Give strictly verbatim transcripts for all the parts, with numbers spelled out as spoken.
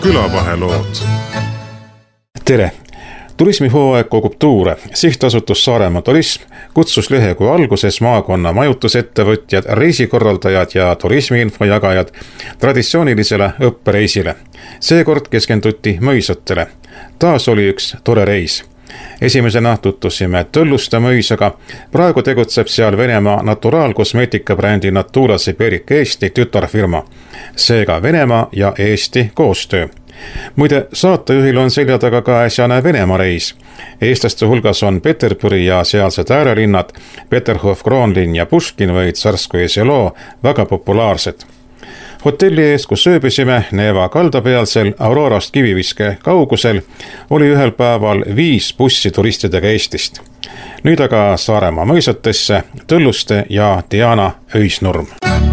külavahelood. Tere! Turismihooaeg kogub tuure. Sihtasutus Saaremaa Turism kutsus lehekuu alguses maakonna majutusettevõtjad, reisikorraldajad ja turismiinfo jagajad traditsioonilisele õppereisile. Seekord keskenduti mõisatele. Taas oli üks tore reis. Esimesena tutvusime Tõlluste mõisaga. Praegu tegutseb seal Venemaa naturaalkosmeetika brändi Natura Siberik Eesti tütarfirma. Seega Venemaa ja Eesti koostöö. Muide, saatejuhil on selja taga ka äsjane Venemaa reis. Eestlaste hulgas on Peterburi ja sealsed äärelinnad, Peterhof, Kroonlinn ja Puškin või Tsarskoje selo väga populaarsed. Hotelli ees, kus ööbisime Neeva kaldapealsel Aurorast kiviviske kaugusel, oli ühel päeval viis bussi turistidega Eestist. Nüüd aga Saaremaa mõisatesse Tõlluste ja Diana Öisnurm.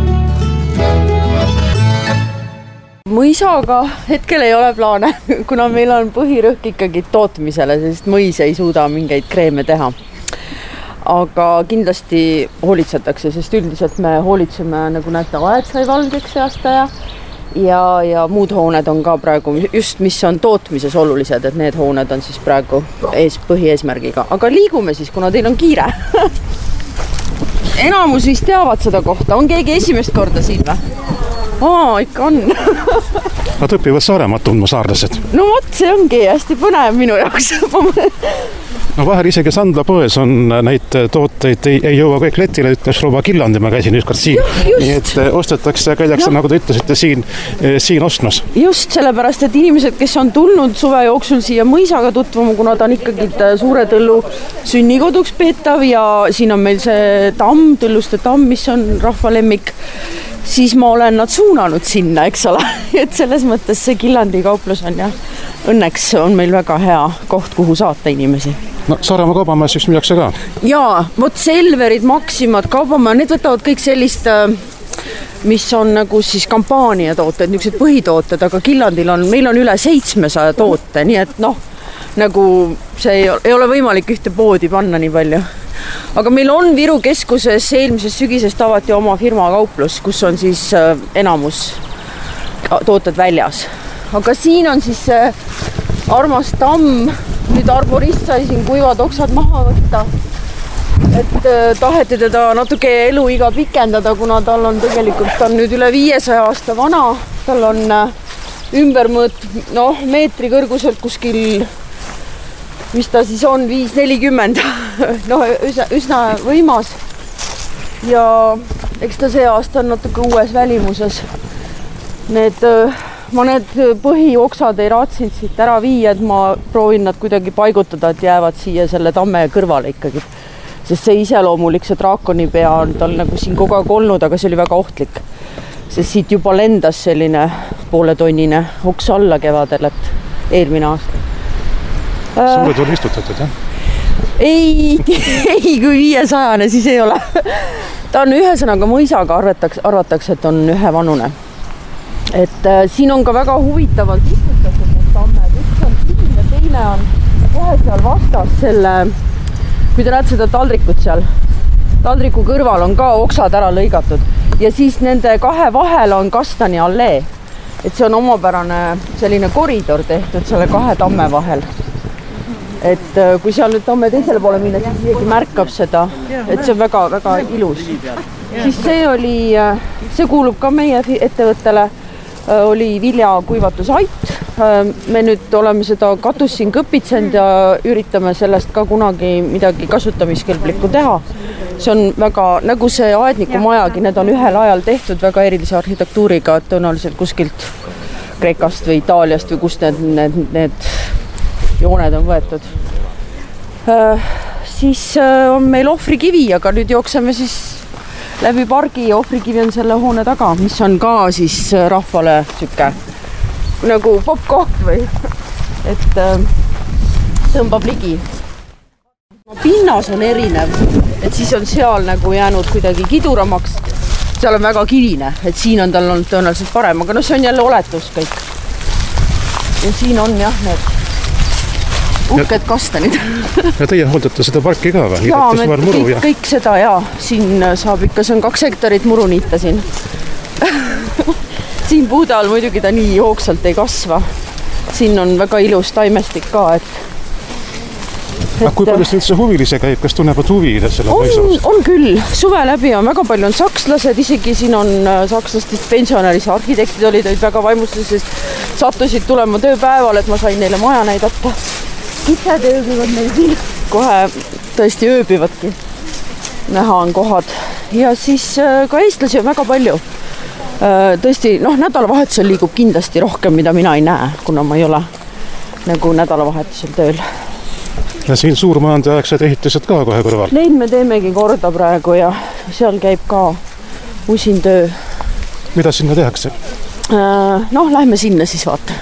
Mõisaga hetkel ei ole plaane, kuna meil on põhirõhk ikkagi tootmisele, sest mõis ei suuda mingeid kreeme teha. Aga kindlasti hoolitsetakse, sest üldiselt me hoolitseme, nagu näete, aed sai valgeks see aasta ja, ja, ja muud hooned on ka praegu just, mis on tootmises olulised, et need hooned on siis praegu ees, põhieesmärgiga. Aga liigume siis, kuna teil on kiire. Enamus vist teavad seda kohta. On keegi esimest korda siin või? Aa, ikka on. Nad õpivad Saaremaad tundma saarlased. No vot, see ongi hästi põnev minu jaoks. No vahel isegi Sandla poes on neid tooteid, ei, ei jõua kõik letile, ütles Rova Killandi, ma käisin ükskord siin. Ja, nii et ostetakse, käidakse, nagu te ütlesite, siin, siin ostmas. Just sellepärast, et inimesed, kes on tulnud suve jooksul siia mõisaga tutvuma, kuna ta on ikkagi Suure Tõllu sünnikoduks peetav ja siin on meil see tamm, Tõlluste tamm, mis on rahvalemmik, siis ma olen nad suunanud sinna, eks ole. Et selles mõttes see Killandi kauplus on ja õnneks on meil väga hea koht, kuhu saata inimesi. No Saaremaa kaubamajas just müüakse ka? Jaa, vot Selverid, Maximad, kaubamaja, need võtavad kõik sellist, mis on nagu siis kampaaniatooted, niisugused põhitooted, aga Killandil on, meil on üle seitsmesaja toote, nii et noh, nagu see ei ole võimalik ühte poodi panna nii palju. Aga meil on Viru keskuses eelmisest sügisest avati oma firma kauplus, kus on siis enamus tooted väljas. Aga siin on siis armas tamm, nüüd arborist sai siin kuivad oksad maha võtta, et taheti teda natuke eluiga pikendada, kuna tal on tegelikult, ta on nüüd üle viiesaja aasta vana, tal on ümbermõõt, noh, meetri kõrguselt kuskil, mis ta siis on, viis nelikümmend, noh, üsna, üsna võimas ja eks ta see aasta on natuke uues välimuses. Need ma need põhioksad ei raatsinud siit ära viia, et ma proovin nad kuidagi paigutada, et jäävad siia selle tamme kõrvale ikkagi. Sest see iseloomulik, see draakonipea on tal nagu siin kogu aeg olnud, aga see oli väga ohtlik. Sest siit juba lendas selline pooletonnine oks alla kevadel, et eelmine aasta. Suured on istutatud, jah? Ei, ei, kui viiesajane, siis ei ole. Ta on ühesõnaga mõisaga arvatakse, arvatakse, et on ühe vanune. Et äh, siin on ka väga huvitavalt istutatud need tammed. Üks on siin ja teine on kohe seal vastas selle, kui te näete seda taldrikut seal, taldriku kõrval on ka oksad ära lõigatud ja siis nende kahe vahel on kastani allee. Et see on omapärane selline koridor tehtud selle kahe tamme vahel. Et äh, kui seal nüüd tamme teisele poole minna, siis isegi märkab seda, et see on väga, väga ilus. Siis see oli, see kuulub ka meie ettevõttele, oli viljakuivatusait. Me nüüd oleme seda katus siin kõpitsend ja üritame sellest ka kunagi midagi kasutamiskõlblikku teha. See on väga, nagu see aedniku majagi, need on ühel ajal tehtud väga erilise arhitektuuriga, tõenäoliselt kuskilt Kreekast või Itaaliast või kust need, need, need jooned on võetud. Siis on meil ohvrikivi, aga nüüd jookseme siis läbi pargi ja ohvrikivi on selle hoone taga, mis on ka siis rahvale süke nagu popkoht või, et äh, tõmbab ligi. Pinnas on erinev, et siis on seal nagu jäänud kuidagi kiduramaks, seal on väga kivine, et siin on tal olnud tõenäoliselt parem, aga no see on jälle oletus kõik. Ja siin on jah need uhked kastanid. Ja teie hooldate seda parki ka või? Jaa, me kõik, ja... kõik seda ja siin saab ikka, see on kaks hektarit muru niita siin. siin puude all muidugi ta nii jooksvalt ei kasva. Siin on väga ilus taimestik ka, et, et aga kui palju see üldse huvilise käib, kas tunnevad huvi selle on, on küll, suve läbi on väga palju on sakslased, isegi siin on sakslastest pensionäris arhitektid olid, olid väga vaimused, sest sattusid tulema tööpäeval, et ma sain neile maja näidata. Kitsed ööbivad meil siin, kohe tõesti ööbivadki. Näha on kohad ja siis ka eestlasi on väga palju. Tõesti, noh, nädalavahetusel liigub kindlasti rohkem, mida mina ei näe, kuna ma ei ole nagu nädalavahetusel tööl. Ja siin suurmaande aegsed ehitused ka kohe kõrval? Neid me teemegi korda praegu ja seal käib ka usin töö. Mida sinna tehakse? Noh, lähme sinna siis vaata.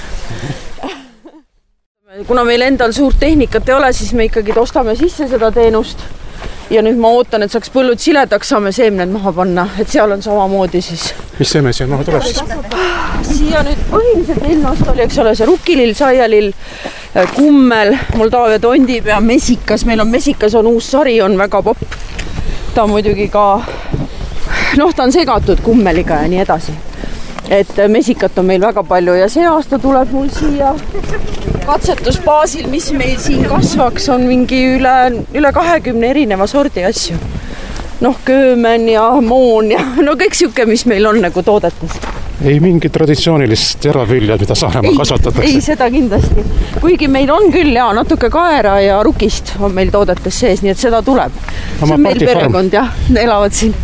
Kuna meil endal suurt tehnikat ei ole, siis me ikkagi ostame sisse seda teenust. Ja nüüd ma ootan, et saaks põllud siledaks, saame seemned maha panna, et seal on samamoodi siis. Mis seeme siia maha tuleb siis? Siia nüüd põhiliselt ilmast oli, eks ole, see rukkilill, saialill, kummel, Moldaavia tondipea, mesikas. Meil on mesikas, on uus sari, on väga popp. Ta on muidugi ka, noh, ta on segatud kummeliga ja nii edasi. Et mesikat on meil väga palju ja see aasta tuleb mul siia katsetusbaasil, mis meil siin kasvaks, on mingi üle, üle kahekümne erineva sordi asju. Noh, köömen ja moon ja no kõik siuke, mis meil on nagu toodetes. Ei mingi traditsioonilist teraviljad, mida Saaremaa kasvatatakse? Ei, seda kindlasti. Kuigi meil on küll ja natuke kaera ja rukist on meil toodetes sees, nii et seda tuleb. See on meil perekond, jah, elavad siin.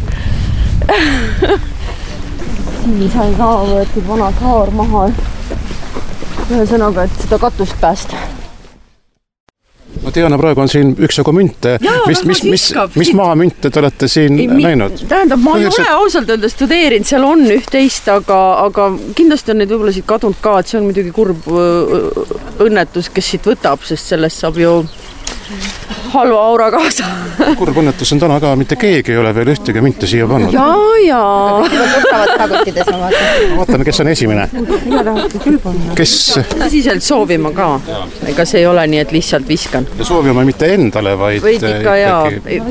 Siin sai ka võetud vana saar maha. Ühe sõnaga, et seda katust päästa. Ma tean, praegu on siin üksjagu münte. Jaa, mis, mis, mis, mis maamünte te olete siin ei, näinud? Tähendab, ma ei ole ausalt öelda studeerinud, seal on üht-teist, aga, aga kindlasti on neid võib-olla siit kadunud ka, et see on muidugi kurb õnnetus, kes siit võtab, sest sellest saab ju halva aura kaasa. Kurb õnnetus on täna ka, mitte keegi ei ole veel ühtegi münte siia pannud. Jaa, jaa. Vaatame, kes on esimene. Kes? Tõsiselt soovima ka. Ega see ei ole nii, et lihtsalt viskan. Ja soovima mitte endale, vaid... Võid ikka, jaa.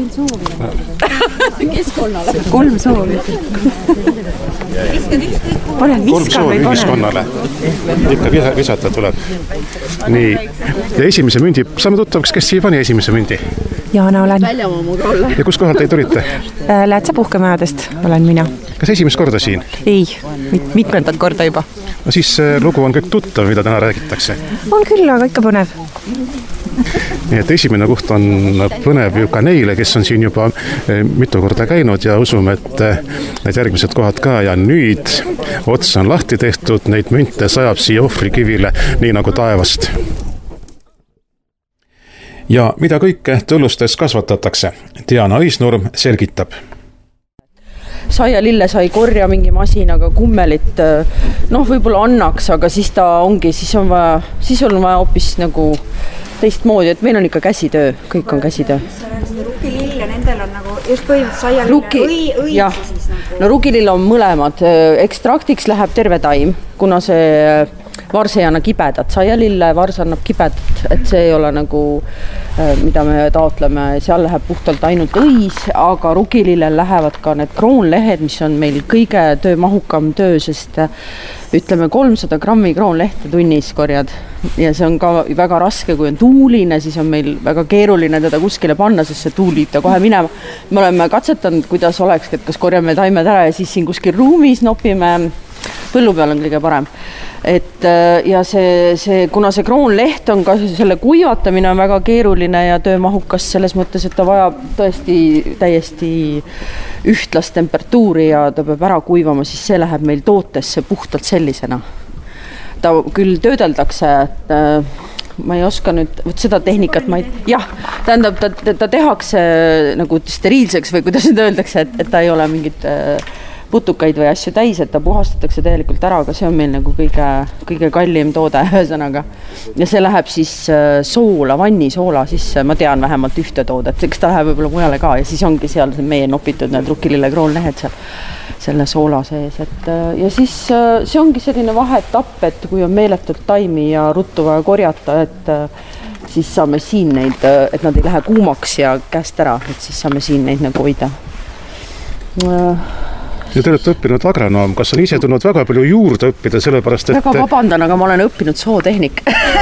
Keskkonnale. Kolm soovi. Olen viskan või ühiskonnale. Ikka visata tuleb. Nii. Ja esimese mündi, saame tuttavaks, kes siia pani esimese mündi? Jaana olen. Ja kus kohal teid olite? Läätsa puhkemajadest olen mina. Kas esimest korda siin? Ei, mit- mitmendat korda juba. No siis lugu on kõik tuttav, mida täna räägitakse. On küll, aga ikka põnev. Nii et esimene koht on põnev ju ka neile, kes on siin juba mitu korda käinud ja usume, et need järgmised kohad ka ja nüüd ots on lahti tehtud, neid münte sajab siia ohvrikivile nii nagu taevast. Ja mida kõike tõllustes kasvatatakse? Diana Õisnurm selgitab. Saia lille sai korja mingi masinaga kummelit, noh, võib-olla annaks, aga siis ta ongi, siis on vaja, siis on vaja hoopis nagu teistmoodi, et meil on ikka käsitöö, kõik on käsitöö. Rukilill ja nendel on nagu just põhimõtteliselt saia Ruki, lille õi, jah, siis nagu... no rukilill on mõlemad, ekstraktiks läheb terve taim, kuna see vars ei anna kibedat, saialille vars annab kibedat, et see ei ole nagu, mida me taotleme, seal läheb puhtalt ainult õis, aga rukilillel lähevad ka need kroonlehed, mis on meil kõige töömahukam töö, sest ütleme kolmsada grammi kroonlehte tunnis korjad ja see on ka väga raske, kui on tuuline, siis on meil väga keeruline teda kuskile panna, sest see tuul viib ta kohe minema. Me oleme katsetanud, kuidas oleks, et kas korjame taimed ära ja siis siin kuskil ruumis nopime, põllu peal on kõige parem. Et, ja see, see, kuna see kroonleht on ka selle kuivatamine on väga keeruline ja töömahukas selles mõttes, et ta vajab tõesti täiesti ühtlast temperatuuri ja ta peab ära kuivama, siis see läheb meil tootesse puhtalt sellisena. Ta küll töödeldakse, et ma ei oska nüüd, võt seda tehnikat ma ei, jah, tähendab, ta, ta tehakse nagu steriilseks või kuidas nüüd öeldakse, et, et ta ei ole mingit putukaid või asju täis, et ta puhastatakse tegelikult ära, aga see on meil nagu kõige, kõige kallim toode ühesõnaga. Ja see läheb siis soola, vannisoola sisse, ma tean vähemalt ühte toodet, eks ta läheb võib-olla mujale ka ja siis ongi seal meie nopitud need rukilille kroonlehed seal selle soola sees. Et, ja siis see ongi selline vaheetapp, et kui on meeletult taimi ja ruttu vaja korjata, et siis saame siin neid, et nad ei lähe kuumaks ja käest ära, et siis saame siin neid nagu hoida. Ja te olete õppinud agronoom, kas on ise tulnud väga palju juurde õppida, sellepärast et... Väga vabandan, aga ma olen õppinud sootehnik.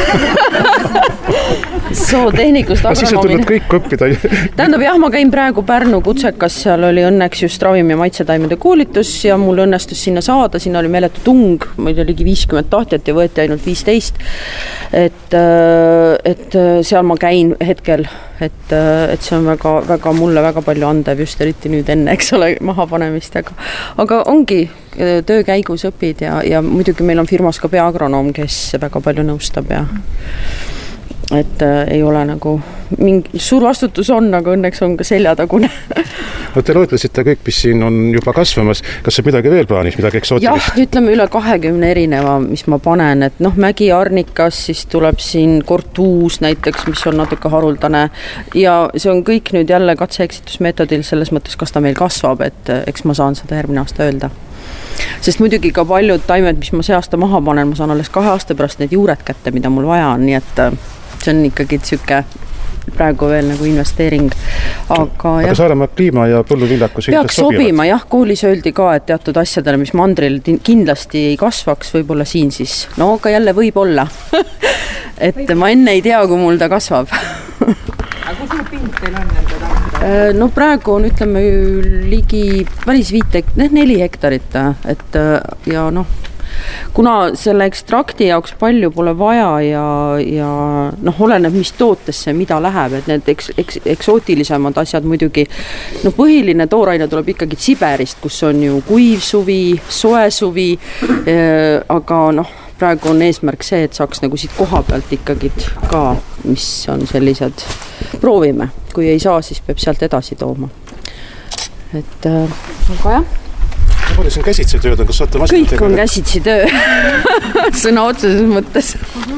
Sootehnikust agronoomine. Siis on tulnud kõik õppida. Tähendab, jah, ma käin praegu Pärnu kutsekas, seal oli õnneks just ravimi- ja maitsetaimede koolitus ja mul õnnestus sinna saada, sinna oli meeletu tung, meil oligi viiskümmend tahtjat ja võeti ainult viisteist. Et, et seal ma käin hetkel, et, et see on väga, väga mulle väga palju andev just eriti nüüd enne, eks ole, mahapanemist, aga, aga ongi töö käigus õpid ja, ja muidugi meil on firmas ka peaagronoom, kes väga palju nõustab ja et äh, ei ole nagu mingi suur vastutus on, aga õnneks on ka seljatagune. No te loetlesite kõik, mis siin on juba kasvamas. Kas see midagi veel plaanis, midagi eksootilist? Jah, ütleme üle kahekümne erineva, mis ma panen, et noh, mägiarnikas, siis tuleb siin kortuus näiteks, mis on natuke haruldane ja see on kõik nüüd jälle katse-eksitusmeetodil selles mõttes, kas ta meil kasvab, et eks ma saan seda järgmine aasta öelda. Sest muidugi ka paljud taimed, mis ma see aasta maha panen, ma saan alles kahe aasta pärast need juured kätte, mida mul vaja on, nii et see on ikkagi tsüke praegu veel nagu investeering. Aga, aga Saaremaa kliima ja põlluviljakus peaks sobima, jah, koolis öeldi ka, et teatud asjadele, mis mandril kindlasti ei kasvaks, võib-olla siin siis. No aga jälle võib olla. Et ma enne ei tea, kui mul ta kasvab. Aga kus see pind teil on nende tahtida? No praegu on, ütleme, ligi päris viite, neli hektarit, et ja noh, kuna selle ekstrakti jaoks palju pole vaja ja, ja noh, oleneb, mis tootesse, mida läheb, et need eks, eks, eksootilisemad asjad muidugi, no põhiline tooraine tuleb ikkagi Siberist, kus on ju kuiv suvi, soe suvi, äh, aga noh, praegu on eesmärk see, et saaks nagu siit koha pealt ikkagi ka, mis on sellised, proovime, kui ei saa, siis peab sealt edasi tooma. Et äh, aga jah. Palju siin käsitsi tööd on, kas saate masinat kõik on käsitsi töö, sõna otseses mõttes.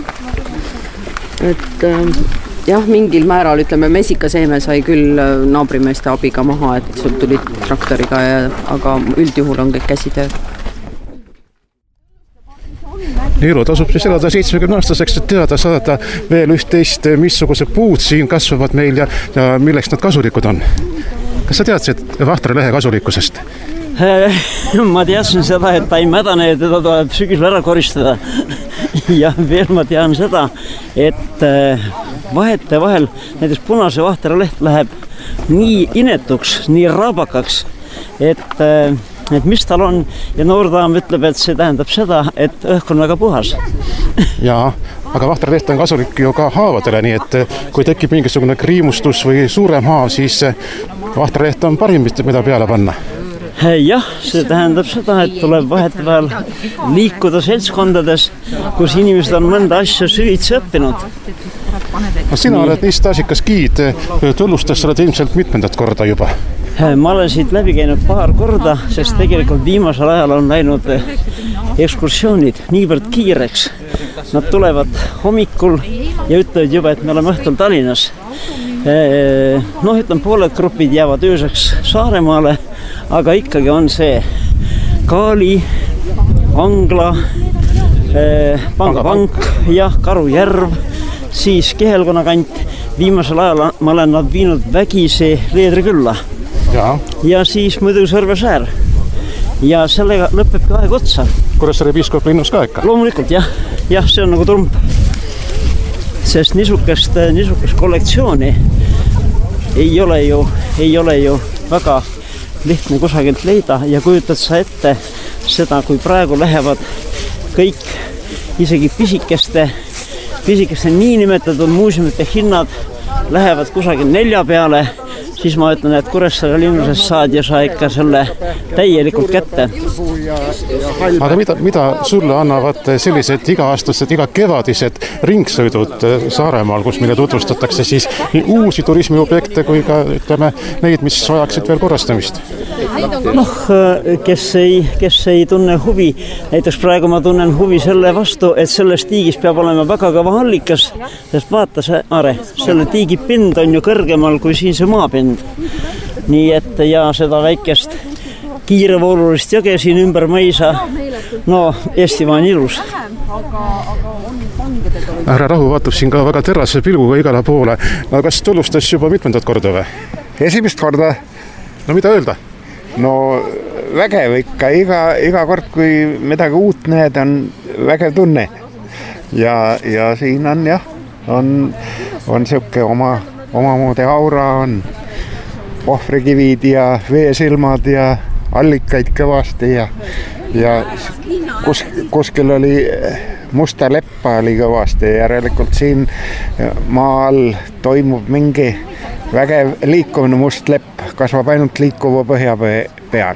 Et jah, mingil määral, ütleme, mesikaseeme sai küll naabrimeeste abiga maha, et sul tuli traktoriga, ja, aga üldjuhul on kõik käsitöö. Niilu tasub siis elada seitsmekümne aastaseks, et teada saada veel üht-teist, missuguse puud siin kasvavad meil ja, ja milleks nad kasulikud on. Kas sa teadsid vahtralehe kasulikkusest? Ma teadsin seda, et ta ei mädane ja teda tuleb sügisel ära koristada. Ja veel ma tean seda, et vahete vahel näiteks punase vahtra leht läheb nii inetuks, nii rabakaks, et, et mis tal on. Ja noordaam ütleb, et see tähendab seda, et õhk on väga puhas. Jaa, aga vahtraleht on kasulik ju ka haavadele, nii et kui tekib mingisugune kriimustus või suurem haav, siis vahtraleht on parim, mida peale panna. Jah, see tähendab seda, et tuleb vahetevahel liikuda seltskondades, kus inimesed on mõnda asja süvitsi õppinud. Sina oled nii staažikas giid, Tullustes oled ilmselt mitmendat korda juba. Ma olen siit läbi käinud paar korda, sest tegelikult viimasel ajal on läinud ekskursioonid niivõrd kiireks. Nad tulevad hommikul ja ütlevad juba, et me oleme õhtul Tallinnas. Noh, ütlen, pooled grupid jäävad ööseks Saaremaale, aga ikkagi on see Kaali, Angla, Pangapank, jah, Karujärv, siis Kihelkonna kant. Viimasel ajal ma olen nad viinud Vägise Leedrikülla ja, ja siis muidu Sõrvesäär. Ja sellega lõpeb ka aeg otsa. Kuressaare piiskop linnus ka ikka? Loomulikult, jah. Jah, see on nagu trump. Sest niisugust, niisugust kollektsiooni ei ole ju, ei ole ju väga lihtne kusagilt leida ja kujutad sa ette seda, kui praegu lähevad kõik isegi pisikeste, pisikeste niinimetatud muuseumite hinnad lähevad kusagil nelja peale, siis ma ütlen, et Kuressaare linnusest saad ja sa ikka selle täielikult kätte. Aga mida, mida sulle annavad sellised iga-aastased, iga kevadised ringsõidud Saaremaal, kus meile tutvustatakse siis nii uusi turismiobjekte kui ka ütleme neid, mis vajaksid veel korrastamist? Noh, kes ei, kes ei tunne huvi, näiteks praegu ma tunnen huvi selle vastu, et selles tiigis peab olema väga kõva allikas, sest vaata see, Are, selle tiigi pind on ju kõrgemal kui siin see maapind. Nii et ja seda väikest kiirevoolulist jõge siin ümber mõisa, no Eestimaa on ilus. Härra Rahu vaatab siin ka väga terase pilguga igale poole. No kas Tullustes juba mitmendat korda või? Esimest korda. No mida öelda? No vägev ikka, iga, iga kord, kui midagi uut näed, on vägev tunne. Ja, ja siin on jah, on, on siuke oma, omamoodi aura, on ohvrikivid ja veesilmad ja allikaid kõvasti ja, ja kus, kuskil oli musta leppa oli kõvasti, järelikult siin maa all toimub mingi vägev liikumine, must lepp kasvab ainult liikuva põhja peal.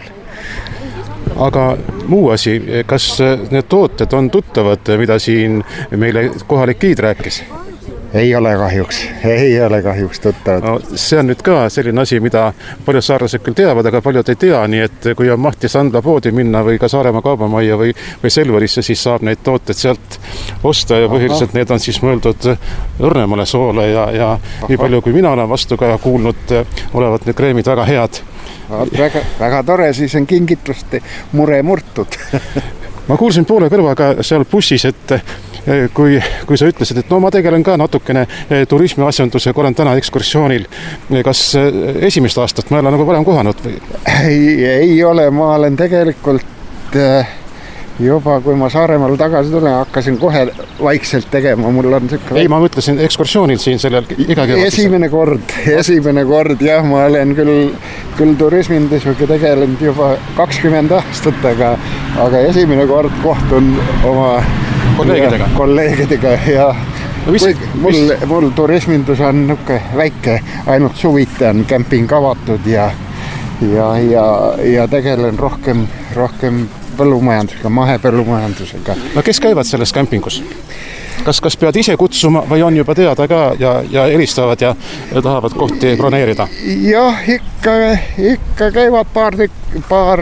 Aga muu asi, kas need tooted on tuttavad, mida siin meile kohalik giid rääkis? Ei ole kahjuks, ei ole kahjuks tuttavad. No, see on nüüd ka selline asi, mida paljud saarlased küll teavad, aga paljud ei tea, nii et kui on mahti Sandla poodi minna või ka Saaremaa kaubamajja või, või Selverisse, siis saab neid tooted sealt osta ja põhiliselt Aha. need on siis mõeldud õrnemale soole ja, ja Aha. nii palju, kui mina olen vastu ka kuulnud, olevat need kreemid väga head. Väga, väga tore, siis on kingituste mure murtud. Ma kuulsin poole kõrvaga seal bussis, et kui, kui sa ütlesid, et no ma tegelen ka natukene turismiasjandusega, olen täna ekskursioonil. Kas esimest aastat ma olen nagu varem kohanud? Või? Ei, ei ole, ma olen tegelikult juba, kui ma Saaremaal tagasi tulen, hakkasin kohe vaikselt tegema. Mul on siuke... Ei, ma mõtlesin ekskursioonil siin sellel igakevadisel. Esimene kord, esimene kord, jah, ma olen küll, küll turismindusega tegelenud juba kakskümmend aastat, aga, aga esimene kord kohtun oma kolleegidega, kolleegidega ja no, mis, mul, mis... mul turismindus on nuke väike, ainult suviti on kämping avatud ja, ja, ja, ja tegelen rohkem, rohkem põllumajandusega, mahepõllumajandusega. No kes käivad selles kämpingus? Kas, kas pead ise kutsuma või on juba teada ka ja, ja helistavad ja, ja tahavad kohti broneerida? Jah, ikka, ikka käivad paar, paar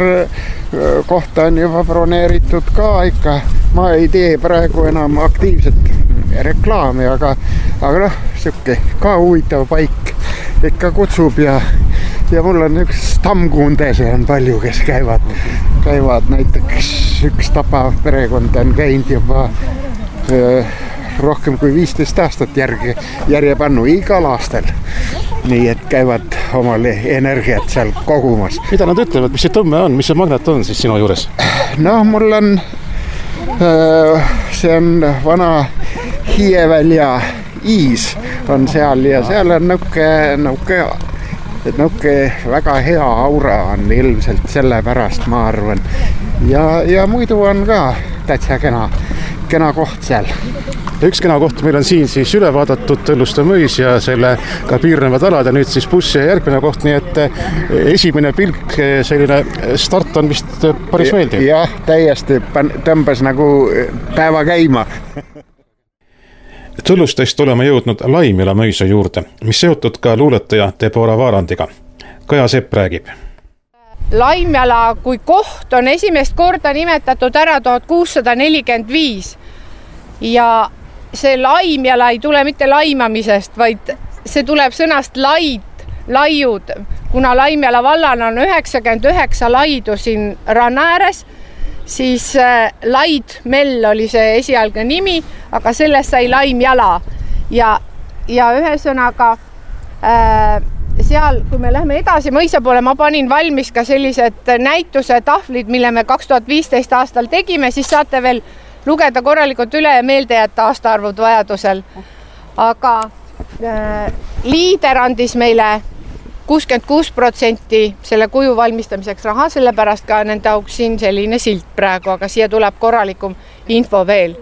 kohta on juba broneeritud ka ikka. Ma ei tee praegu enam aktiivset reklaami, aga, aga noh, siuke ka huvitav paik ikka kutsub ja, ja mul on üks Tammkuundese on palju, kes käivad, käivad näiteks üks Tapa perekond on käinud juba öö, rohkem kui viisteist aastat järgi, järjepannu igal aastal. Nii et käivad omale energiat seal kogumas. Mida nad ütlevad, mis see tõmme on, mis see magnet on siis sinu juures? No mul on, see on vana Hiievälja iis on seal ja seal on nõuke, nõuke, nõuke väga hea aura on ilmselt sellepärast, ma arvan. Ja, ja muidu on ka täitsa kena, kena koht seal. Ja üks kena koht meil on siin siis üle vaadatud Tõlluste mõis ja selle ka piirnevad alad ja nüüd siis buss ja järgmine koht, nii et esimene pilk, selline start on vist päris meeldiv. Jah, täiesti tõmbas nagu päeva käima. Tõllustest oleme jõudnud Laimjala mõisa juurde, mis seotud ka luuletaja Deborah Vaarandiga. Kaja Sepp räägib. Laimjala kui koht on esimest korda nimetatud ära tuhat kuussada nelikümmend viis ja see Laimjala ei tule mitte laimamisest, vaid see tuleb sõnast laid, laiud, kuna Laimjala vallal on üheksakümmend üheksa laidu siin ranna ääres, siis Laid Mell oli see esialgne nimi, aga sellest sai Laimjala ja, ja ühesõnaga äh, seal, kui me lähme edasi mõisa poole, ma panin valmis ka sellised näituse tahvlid, mille me kaks tuhat viisteist aastal tegime, siis saate veel lugeda korralikult üle ja meelde jätta aastaarvud vajadusel. Aga äh, liider andis meile kuuskümmend kuus protsenti selle kuju valmistamiseks raha, sellepärast ka nende auks siin selline silt praegu, aga siia tuleb korralikum info veel.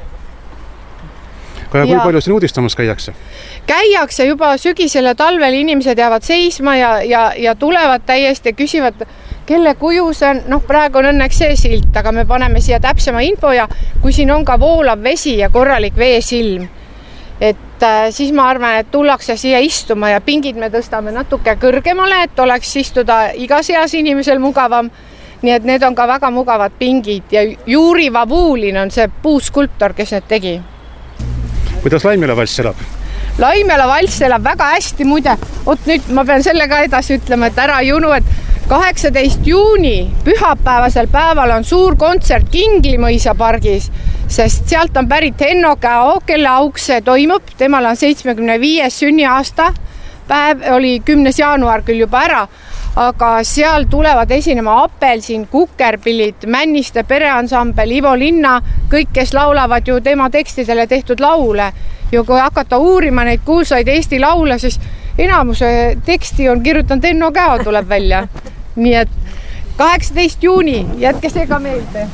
Kaja, kui ja, palju siin uudistamas käiakse? Käiakse juba sügisel ja talvel, inimesed jäävad seisma ja, ja, ja tulevad täiesti ja küsivad, kelle kuju see on, noh praegu on õnneks see silt, aga me paneme siia täpsema info ja kui siin on ka voolav vesi ja korralik veesilm, et äh, siis ma arvan, et tullakse siia istuma ja pingid me tõstame natuke kõrgemale, et oleks istuda igas eas inimesel mugavam, nii et need on ka väga mugavad pingid ja Juuri Vabulin on see puuskulptor, kes need tegi. Kuidas Laimjala valss elab? Laimjala valss elab väga hästi, muide, oot nüüd ma pean selle ka edasi ütlema, et ära junu, et kaheksateist juuni pühapäevasel päeval on suur kontsert Kingli mõisa pargis, sest sealt on pärit Henno Käo, kelle auks see toimub, temal on seitsmekümne viies sünniaasta päev, oli kümnes jaanuar küll juba ära, aga seal tulevad esinema Apelsin, Kukerpillid, Männiste pereansambel, Ivo Linna, kõik, kes laulavad ju tema tekstidele tehtud laule. Ja kui hakata uurima neid kuulsaid Eesti laule, siis enamuse teksti on kirjutanud Enno Käo tuleb välja. Nii et kaheksateist juuni, jätke see ka meelde.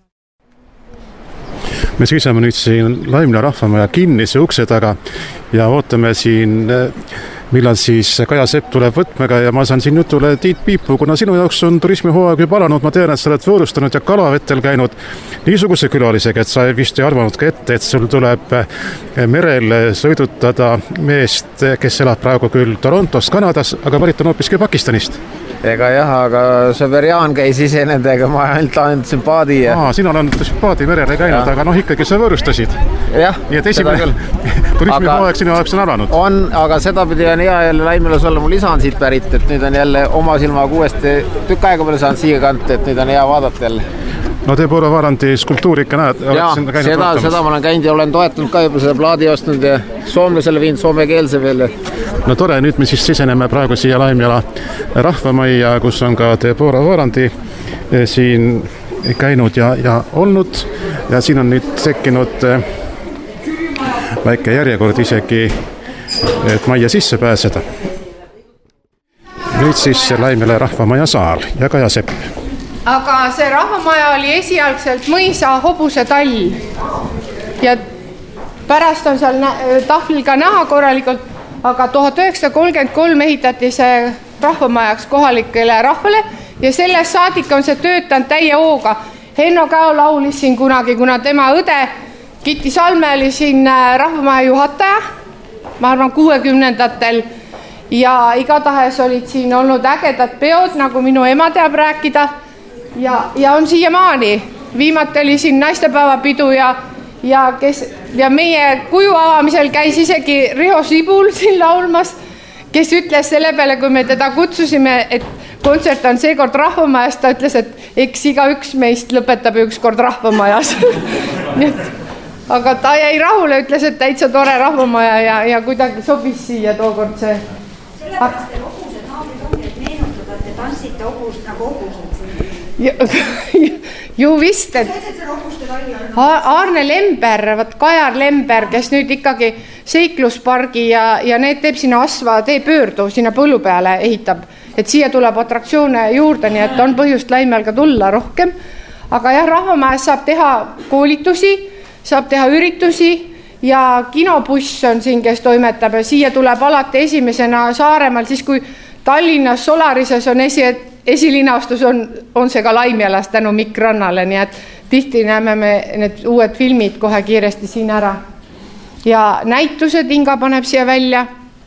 Me seisame nüüd siin Laimla rahvamaja kinnise ukse taga ja ootame siin, millal siis Kaja Sepp tuleb võtmega ja ma saan siin jutule Tiit Piipu, kuna sinu jaoks on turismihooaeg juba alanud, ma tean, et sa oled võõrustanud ja kalavettel käinud niisuguse külalisega, et sa vist ei arvanud ka ette, et sul tuleb merel sõidutada meest, kes elab praegu küll Torontos, Kanadas, aga pärit on hoopiski Pakistanist. Ega jah, aga sõber Jaan käis ise nendega, ma ainult andsin paadi. Ja... Aa, sina olen paadi merele käinud, ja. Aga noh, ikkagi sa võõrustasid. Jah, seda küll. Turismihooaeg sinu jaoks on alanud. On, aga seda pidi on hea jälle Laimjalas olla, mul isa on siit pärit, et nüüd on jälle oma silmaga uuesti tükk aega peale saanud siia kant, et nüüd on hea vaadata jälle. No te Poora Vaarandi skulptuuri ikka näed. Jaa, seda, seda ma olen käinud ja olen toetanud ka juba seda plaadi ostnud ja soomlasele viinud soomekeelse veel. No tore, nüüd me siis siseneme praegu siia Laimjala rahvamajja, kus on ka te Poora Vaarandi siin käinud ja, ja olnud ja siin on nüüd tekkinud väike järjekord isegi, et majja sisse pääseda. Nüüd siis Laimjala rahvamaja saal ja Kaja Sepp. Aga see rahvamaja oli esialgselt mõisa hobuse tall ja pärast on seal tahvlil ka näha korralikult, aga tuhat üheksasada kolmkümmend kolm ehitati see rahvamajaks kohalikele rahvale ja sellest saadik on see töötanud täie hooga. Henno Käo laulis siin kunagi, kuna tema õde Kiti Salme oli siin rahvamaja juhataja, ma arvan kuuekümnendatel ja igatahes olid siin olnud ägedad peod, nagu minu ema teab rääkida. Ja, ja on siiamaani. Viimati oli siin naistepäevapidu ja, ja, kes, ja meie kuju avamisel käis isegi Riho Sibul siin laulmas, kes ütles selle peale, kui me teda kutsusime, et kontsert on seekord rahvamajas, ta ütles, et eks iga üks meist lõpetab ükskord rahvamajas. Aga ta jäi rahule, ütles, et täitsa tore rahvamaja ja, ja kuidagi sobis siia tookord see. Sellepärast teil hobused naabrid ongi, et meenutada, et te tanssite hobust nagu hobused. Ju vist, et Aarne Lember, võt Kajar Lember, kes nüüd ikkagi seikluspargi ja, ja need teeb sinna asva teepöördu, sinna põllu peale ehitab, et siia tuleb atraktsioone juurde, nii et on põhjust Laimjal ka tulla rohkem. Aga jah, rahvamajas saab teha koolitusi, saab teha üritusi ja kinobuss on siin, kes toimetab ja siia tuleb alati esimesena Saaremaal, siis kui Tallinnas Solarises on esi, esilinastus, on, on see ka Laimjalas tänu Mikk Rannale, nii et tihti näeme me need uued filmid kohe kiiresti siin ära. Ja näitused Inga paneb siia välja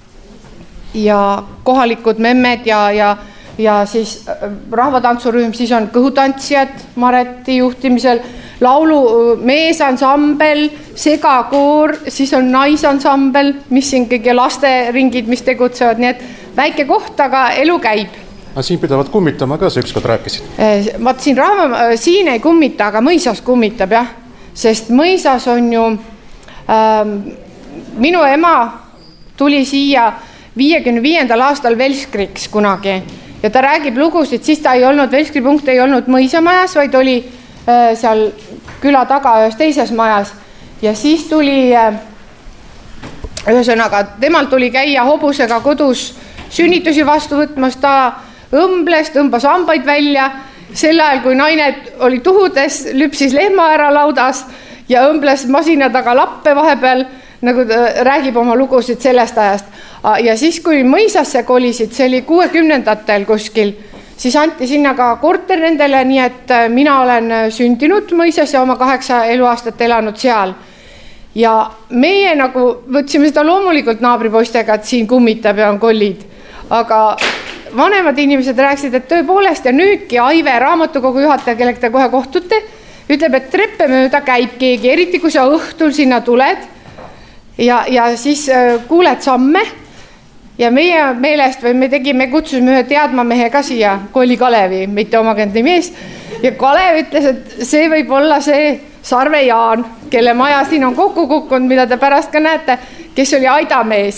ja kohalikud memmed ja, ja, ja siis rahvatantsurühm, siis on kõhutantsijad Mareti juhtimisel, laulu meesansambel, segakoor, siis on naisansambel, mis siin kõige lasteringid, mis tegutsevad, nii et väike koht, aga elu käib. Aga siin pidavad kummitama ka, sa ükskord rääkisid. Vaat siin, rahva, siin ei kummita, aga mõisas kummitab, jah. Sest mõisas on ju, ähm, minu ema tuli siia viiekümne viiendal aastal Velskriks kunagi ja ta räägib lugusid, siis ta ei olnud, Velskri punkt ei olnud mõisamajas, vaid oli äh, seal küla taga ühes teises majas ja siis tuli äh, ühesõnaga, temal tuli käia hobusega kodus sünnitusi vastu võtmas, ta õmbles, tõmbas hambaid välja, sel ajal kui naine oli tuhudes, lüpsis lehma ära laudas ja õmbles masina taga lappe vahepeal, nagu ta räägib oma lugusid sellest ajast. Ja siis, kui mõisasse kolisid, see oli kuuekümnendatel kuskil, siis anti sinna ka korter nendele, nii et mina olen sündinud mõisas ja oma kaheksa eluaastat elanud seal. Ja meie nagu võtsime seda loomulikult naabripoistega, et siin kummitab ja on kollid. Aga vanemad inimesed rääksid, et tõepoolest ja nüüdki Aive raamatukogu juhataja, kellega te kohe kohtute, ütleb, et treppe mööda käib keegi, eriti kui sa õhtul sinna tuled ja, ja siis kuuled samme ja meie meelest või me tegime, kutsusime ühe teadma mehe ka siia, Kolli Kalevi, mitte omakendni mees ja Kalev ütles, et see võib olla see Sarve Jaan, kelle maja siin on kokku kukkunud, mida te pärast ka näete, kes oli aidamees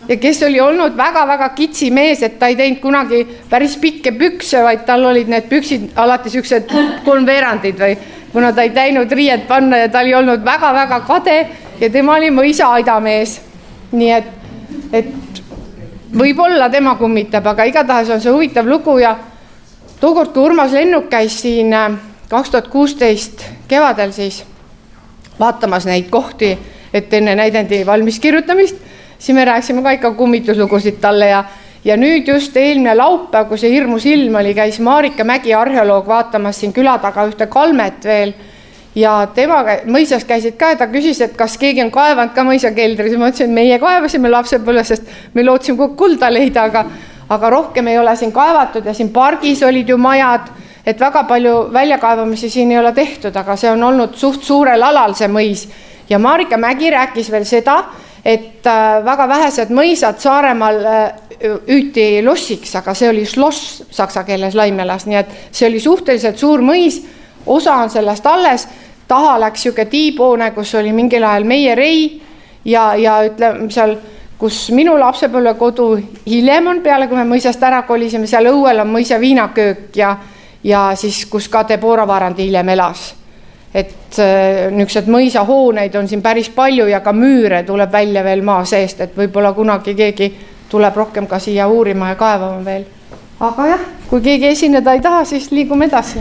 ja kes oli olnud väga-väga kitsi mees, et ta ei teinud kunagi päris pikke pükse, vaid tal olid need püksid alati siuksed kolmveerandid või kuna ta ei täinud riiet panna ja ta oli olnud väga-väga kade ja tema oli mõisa aidamees. Nii et, et võib-olla tema kummitab, aga igatahes on see huvitav lugu ja tookord, kui Urmas Lennuk käis siin kaks tuhat kuusteist kevadel siis vaatamas neid kohti, et enne näidendi valmis kirjutamist, siis me rääksime ka ikka kummituslugusid talle ja, ja nüüd just eelmine laupäev, kui see hirmus ilm oli, käis Marika Mägi arheoloog vaatamas siin küla taga ühte kalmet veel ja tema mõisas käisid ka ja ta küsis, et kas keegi on kaevanud ka mõisakeldris ja ma ütlesin, et meie kaevasime lapsepõlves, sest me lootsime kulda leida, aga, aga rohkem ei ole siin kaevatud ja siin pargis olid ju majad, et väga palju väljakaevamisi siin ei ole tehtud, aga see on olnud suht suurel alal see mõis ja Marika Mägi rääkis veel seda, et väga vähesed mõisad Saaremaal üüti lossiks, aga see oli schloss saksa keeles Laimjalas, nii et see oli suhteliselt suur mõis, osa on sellest alles, taha läks siuke tiibhoone, kus oli mingil ajal meie rei ja, ja ütleme seal, kus minu lapsepõlve kodu hiljem on peale, kui me mõisast ära kolisime, seal õuel on mõisa viinaköök ja, ja siis, kus ka Debora Vaarandi hiljem elas. Et nüksed mõisahooneid on siin päris palju ja ka müüre tuleb välja veel maa seest, et võib-olla kunagi keegi tuleb rohkem ka siia uurima ja kaevama veel. Aga jah, kui keegi esineda ei taha, siis liigume edasi.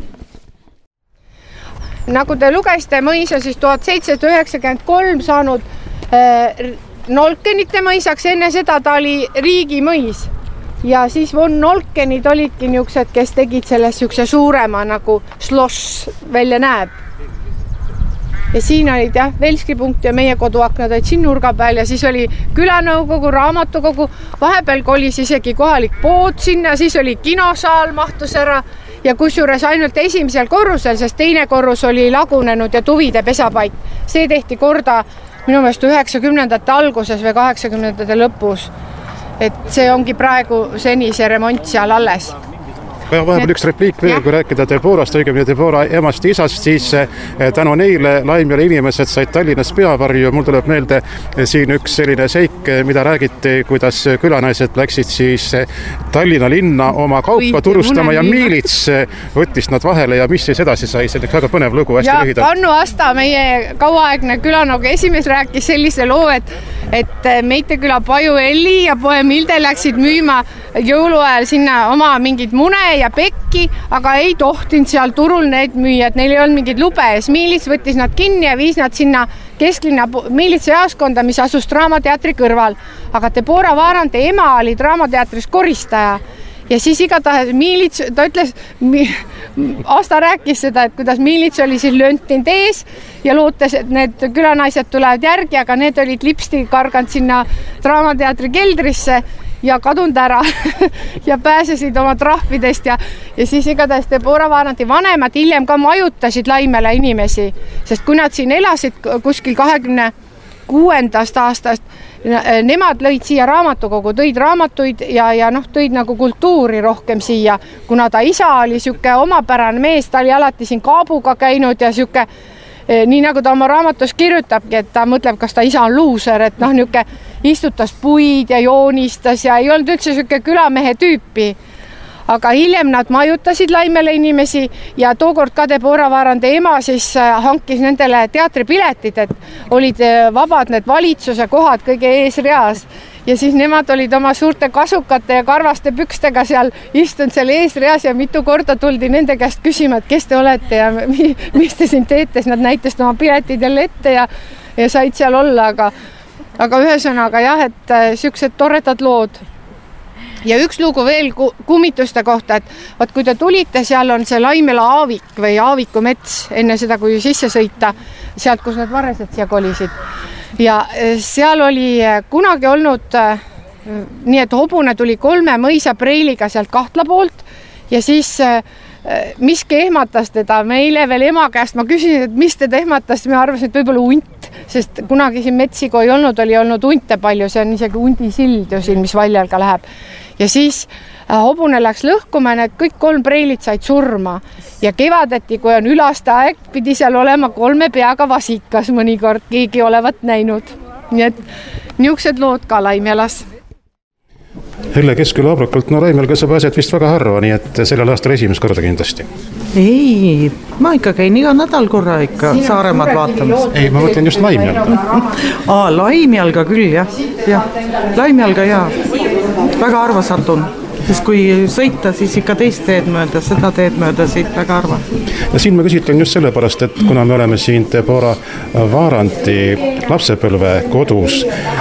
Nagu te lugesite, mõis on siis tuhat seitsesada üheksakümmend kolm saanud äh, Nolkenite mõisaks, enne seda ta oli riigi mõis. Ja siis von Nolkenid olidki niuksed, kes tegid sellest siukse suurema nagu schloss välja näeb. Ja siin olid jah, Velskipunkt ja meie koduaknad olid siin nurga peal ja siis oli külanõukogu, raamatukogu, vahepeal kolis isegi kohalik pood sinna, siis oli kinosaal mahtus ära ja kusjuures ainult esimesel korrusel, sest teine korrus oli lagunenud ja tuvide pesapaik. See tehti korda minu meelest üheksakümnendate alguses või kaheksakümnendate lõpus. Et see ongi praegu seni see remont seal alles. Ja vahepeal üks repliik veel, kui rääkida Deborast, õigemini Debora emast ja isast, siis tänu neile Laimjala inimesed said Tallinnas peavarju. Mul tuleb meelde siin üks selline seik, mida räägiti, kuidas külanaised läksid siis Tallinna linna oma kaupa turustama ja miilits võttis nad vahele ja mis siis edasi sai, see väga põnev lugu, hästi lühidalt. Ja Pannu Asta, meie kauaaegne külanõukogu esimees rääkis sellise loo, et, et Meiteküla Paju Elli ja poe Milde läksid müüma jõuluajal sinna oma mingid mune ja pekki, aga ei tohtinud seal turul need müüa, et neil ei olnud mingid lube. Miilits võttis nad kinni ja viis nad sinna kesklinna miilitsa jaoskonda, mis asus Draamateatri kõrval. Aga Debora Vaarandi ema oli Draamateatris koristaja. Ja siis igatahes Miilits, ta ütles, Asta rääkis seda, et kuidas Miilits oli siis löntinud ees ja lootes, et need külanaised tulevad järgi, aga need olid lipsti karganud sinna Draamateatri keldrisse ja kadunud ära ja pääsesid oma trahvidest ja, ja siis igatahes Debora Vaarandi vanemad hiljem ka majutasid Laimjala inimesi, sest kui nad siin elasid kuskil kahekümne kuuendast aastast, nemad lõid siia raamatukogu, tõid raamatuid ja, ja noh, tõid nagu kultuuri rohkem siia, kuna ta isa oli siuke omapärane mees, ta oli alati siin kaabuga käinud ja siuke nii nagu ta oma raamatus kirjutabki, et ta mõtleb, kas ta isa on luuser, et noh, niuke istutas puid ja joonistas ja ei olnud üldse siuke külamehe tüüpi. Aga hiljem nad majutasid Laimjala inimesi ja tookord ka Debora Vaarandi ema siis hankis nendele teatripiletid, et olid vabad need valitsuse kohad kõige eesreas. Ja siis nemad olid oma suurte kasukate ja karvaste pükstega seal istunud seal eesreas ja mitu korda tuldi nende käest küsima, et kes te olete ja mis te siin teete, nad näitasid oma piletid jälle ette ja, ja said seal olla, aga, aga ühesõnaga jah, et siuksed toredad lood. Ja üks lugu veel kummituste kohta, et vaat kui te tulite, seal on see Laimjala aavik või aaviku mets enne seda, kui sisse sõita, sealt, kus need varresed siia kolisid. Ja seal oli kunagi olnud nii, et hobune tuli kolme mõisa preiliga sealt kahtla poolt ja siis miski ehmatas teda meile veel ema käest. Ma küsin, et mis teda ehmatas, me arvasin, et võib-olla unt, sest kunagi siin metsiga ei olnud, oli olnud unte palju, see on isegi undisild ju siin, mis valjal ka läheb. Ja siis hobune läks lõhkuma ja need kõik kolm preilit said surma. Ja kevadeti, kui on ülaste aeg, pidi seal olema kolme peaga vasikas mõnikord, keegi olevat näinud. nii et niisugused lood ka Laimjalas. Helle Keskküla Abrukalt, no Laimjalga sa pääsed vist väga harva, nii et sellel aastal esimest korda kindlasti. Ei, ma ikka käin iga nädal korra ikka Saaremaad vaatamas. Ei, ma mõtlen just Laimjalga. Aa, Laimjalga küll, jah. jah. Laimjalga, jah. Väga harva satun. Siis kui sõita, siis ikka teist teed mööda, seda teed mööda siit väga harva. Ja siin ma küsitlen just sellepärast, et kuna me oleme siin Deborah Varanti lapsepõlve kodus,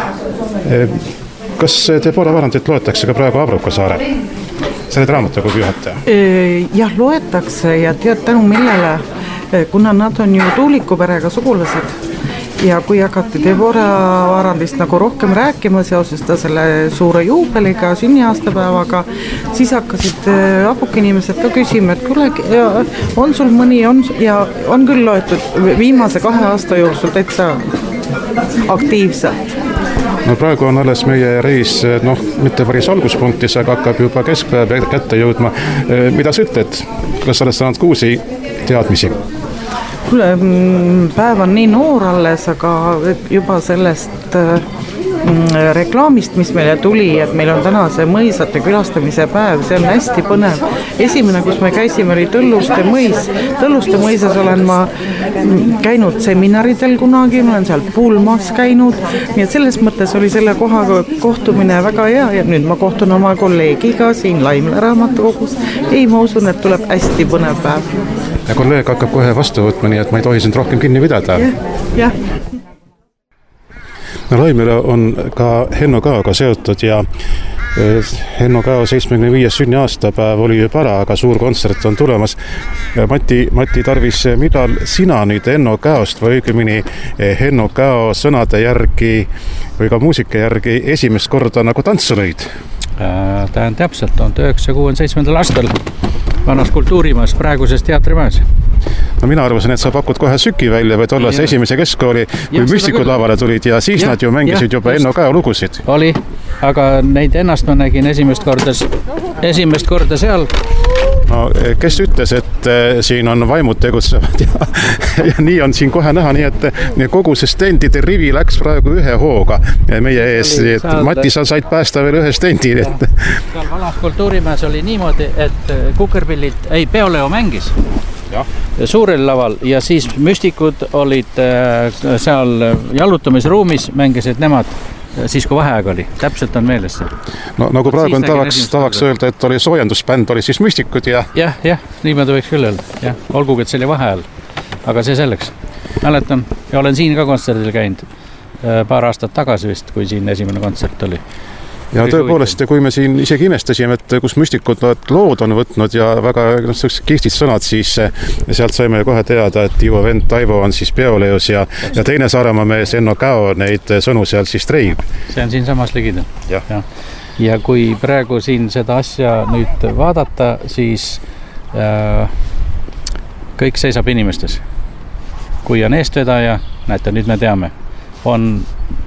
kas Deborah Varantit loetakse ka praegu Abruka saarel? Sa oled raamatukogu juhataja? Jah, loetakse ja tead tänu millele, kuna nad on ju Tuulikuperega sugulased. Ja kui hakati Deborah Varandist nagu rohkem rääkima seoses ta selle suure juubeliga, sünniaastapäevaga, siis hakkasid apukinimesed ka küsima, et kuule, on sul mõni, on, ja on küll loetud viimase kahe aasta jooksul täitsa aktiivselt. No praegu on alles meie reis, noh, mitte päris alguspunktis, aga hakkab juba keskpäev kätte jõudma. Mida sa ütled? Kas sa oled saanud kuusi teadmisi? Päev on nii noor alles, aga juba sellest reklaamist, mis meile tuli, et meil on täna see mõisate külastamise päev, see on hästi põnev. Esimene, kus me käisime, oli Tõlluste mõis. Tõlluste mõisas olen ma käinud seminaridel kunagi, ma olen seal pulmas käinud, nii et selles mõttes oli selle kohaga kohtumine väga hea ja nüüd ma kohtun oma kolleegiga siin Laimla raamatukogus. Ei, ma usun, et tuleb hästi põnev päev. Ja kolleeg hakkab kohe vastu võtma, nii et ma ei tohi sind rohkem kinni pidada. Jah, jah. No, Laimjala on ka Henno Käoga seotud ja Henno Käo seitsmekümne viies sünniaastapäev oli juba ära, aga suur kontsert on tulemas. Mati, Mati Tarvis, millal sina nüüd Henno Käost või õigemini Henno Käo sõnade järgi või ka muusika järgi esimest korda nagu tantsu lõid? Ta on täpselt tuhande üheksasaja kuuekümne seitsmendal aastal vanas kultuurimaas, praeguses teatrimajas. No mina arvasin, et sa pakud kohe Süki välja, võid olla see esimese keskkooli, kui ja, müstikud lavale tulid ja siis ja, nad ju mängisid ja, juba just. Henno Käo lugusid. Oli, aga neid ennast ma nägin esimest korda, esimest korda seal. No, kes ütles, et siin on vaimud tegutsevad ja, ja nii on siin kohe näha, nii et kogu see stendide rivi läks praegu ühe hooga meie ees. Et Mati, sa said päästa veel ühe stendi. Et... Seal vanas kultuurimajas oli niimoodi, et Kukerpillit, ei, Peoleo mängis. Ja. Suurel laval ja siis müstikud olid seal jalutamisruumis, mängisid nemad siis kui vaheaeg oli, täpselt on meeles see. No nagu praegu on tavaks, tavaks öelda, et oli soojendusbänd, oli siis müstikud ja... Jah, jah, niimoodi võiks küll öelda, jah, olgugi, et see oli vaheajal, aga see selleks. Mäletan ja olen siin ka kontserdil käinud paar aastat tagasi vist, kui siin esimene kontsert oli. Ja tõepoolest, kui me siin isegi imestasime, et kus müstikud lood on võtnud ja väga no, kihvtid sõnad, siis sealt saime kohe teada, et Ivo vend Taivo on siis Peoleos ja, ja teine Saaremaa mees Henno Käo neid sõnu seal siis treib. See on siin samas ligidal. Ja. Ja. ja kui praegu siin seda asja nüüd vaadata, siis äh, kõik seisab inimestes. Kui on eestvedaja, näete, nüüd me teame, on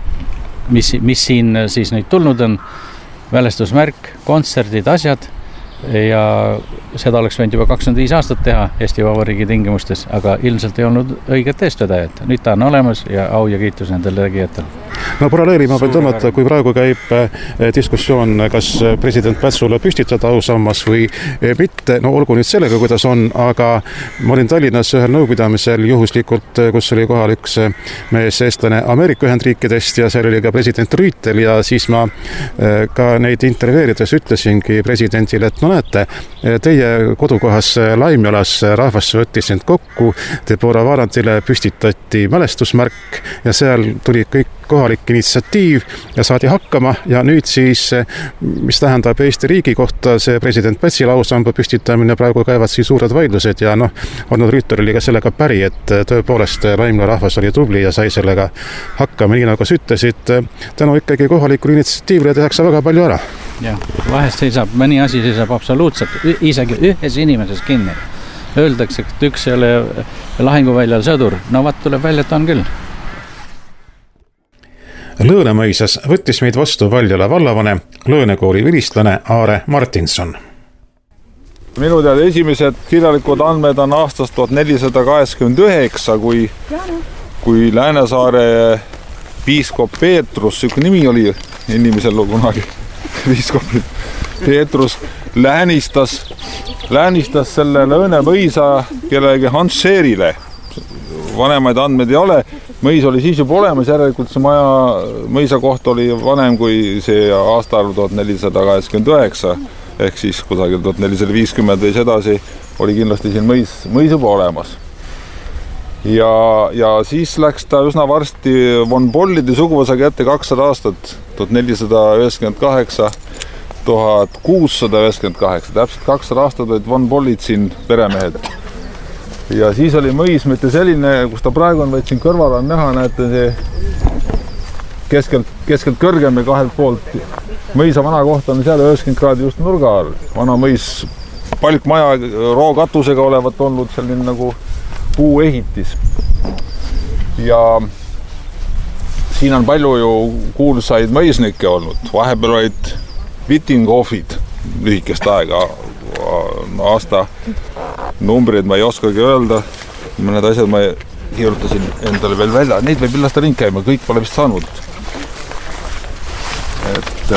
Mis, mis siin siis nüüd tulnud on, välestusmärk, kontserdid, asjad ja seda oleks võinud juba kakskümmend viis aastat teha Eesti Vabariigi tingimustes, aga ilmselt ei olnud õiget eestvedajat. Nüüd ta on olemas ja au ja kiitus nendele tegijatele. No paralleeli ma pean tõmmata, kui praegu käib diskussioon, kas president Pätsule püstitada ausammas või mitte, no olgu nüüd sellega, kuidas on, aga ma olin Tallinnas ühel nõupidamisel juhuslikult, kus oli kohal üks mees eestlane Ameerika Ühendriikidest ja seal oli ka president Rüütel ja siis ma ka neid intervjueerides ütlesingi presidendile, et no näete, teie kodukohas Laimjalas rahvas võttis end kokku, Deborah Varantile püstitati mälestusmärk ja seal tuli kõik kohalik initsiatiiv ja saadi hakkama ja nüüd siis, mis tähendab Eesti riigi kohta, see president Pätsi lausamba püstitamine, praegu käivad siis suured vaidlused ja noh, Arnold Rüütel oli ka sellega päri, et tõepoolest Laimla rahvas oli tubli ja sai sellega hakkama, nii nagu sa ütlesid, tänu ikkagi kohalikul initsiatiivile tehakse väga palju ära. Jah, vahest seisab, mõni asi seisab absoluutselt, isegi ühes inimeses kinni. Öeldakse, et üks ei ole lahinguväljal sõdur, no vaat tuleb välja, et on küll. Lõõnemõisas võttis meid vastu Valjala vallavanem, Lõõnekooli vilistlane Aare Martinson. Minu teada esimesed kirjalikud andmed on aastast tuhat nelisada kaheksakümmend üheksa, kui, kui Läänesaare piiskop Peetrus, siuke nimi oli inimesel kunagi, piiskop Peetrus läänistas, läänistas selle Lõõne mõisa kellegi Hans Seerile. Vanemaid andmed ei ole, mõis oli siis juba olemas, järelikult see maja, mõisa koht oli vanem kui see aastaarv tuhat nelisada kaheksakümmend üheksa, ehk siis kusagil tuhat nelisada viiskümmend või sedasi oli kindlasti siin mõis, mõis juba olemas. Ja, ja siis läks ta üsna varsti von Bollide suguvõsa kätte kakssada aastat, tuhat nelisada üheksakümmend kaheksa, tuhat kuussada üheksakümmend kaheksa, täpselt kakssada aastat olid von Bollid siin peremehed. Ja siis oli mõis mitte selline, kus ta praegu on, vaid siin kõrval on näha, näete see keskelt, keskelt kõrgem ja kahelt poolt. Mõisa vana koht on seal üheksakümmend kraadi just nurga all. Vana mõis palkmaja rookatusega olevat olnud selline nagu puuehitis. Ja siin on palju ju kuulsaid mõisnikke olnud. Vahepeal olid Vittinghoffid lühikest aega, aasta numbrid ma ei oskagi öelda. Mõned asjad ma kirjutasin endale veel välja. Neid võib illasta ring käima, kõik pole vist saanud. Et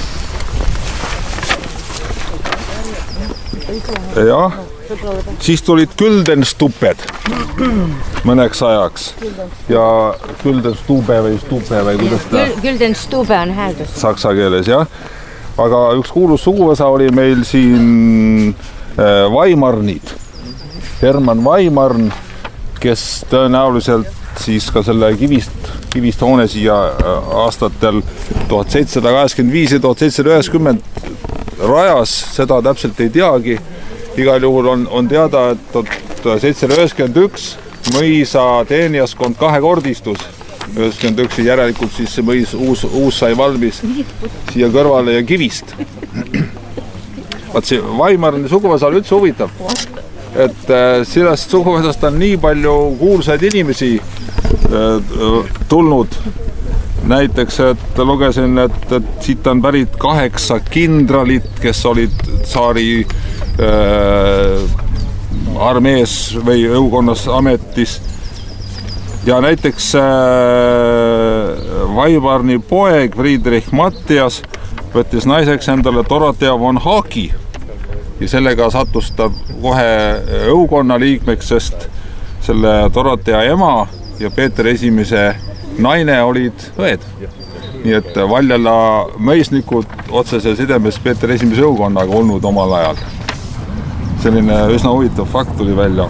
jah, siis tulid Güldenstubed mõneks ajaks ja Güldenstube või Stube või kuidas ta? Güldenstube on hääldus. Saksa keeles, jah. Aga üks kuulus suguvõsa oli meil siin Vaimarnid. Hermann Vaimarn, kes tõenäoliselt siis ka selle kivist, kivist hoone siia aastatel tuhat seitsesada kaheksakümmend viis ja tuhat seitsesada üheksakümmend rajas, seda täpselt ei teagi. Igal juhul on, on teada, et tuhat seitsesada üheksakümmend üks mõisa teenijaskond kahekordistus. üheksakümmend üks järelikult siis see mõis uus, uus sai valmis siia kõrvale ja kivist. Vaat see Vaimarni suguvõsa oli üldse huvitav, et sellest suguvõsast on nii palju kuulsaid inimesi tulnud. Näiteks, et lugesin, et, et siit on pärit kaheksa kindralit, kes olid tsaari äh, armees või õukonnas ametis. Ja näiteks äh, Vaimarni poeg Friedrich Mattias võttis naiseks endale Dorothea von Hagi ja sellega sattus ta kohe õukonna liikmeks, sest selle Dorothea ema ja Peeter esimese naine olid õed. Nii et Valjala mõisnikud otsese sidemes Peeter esimese õukonnaga olnud omal ajal. Selline üsna huvitav fakt tuli välja.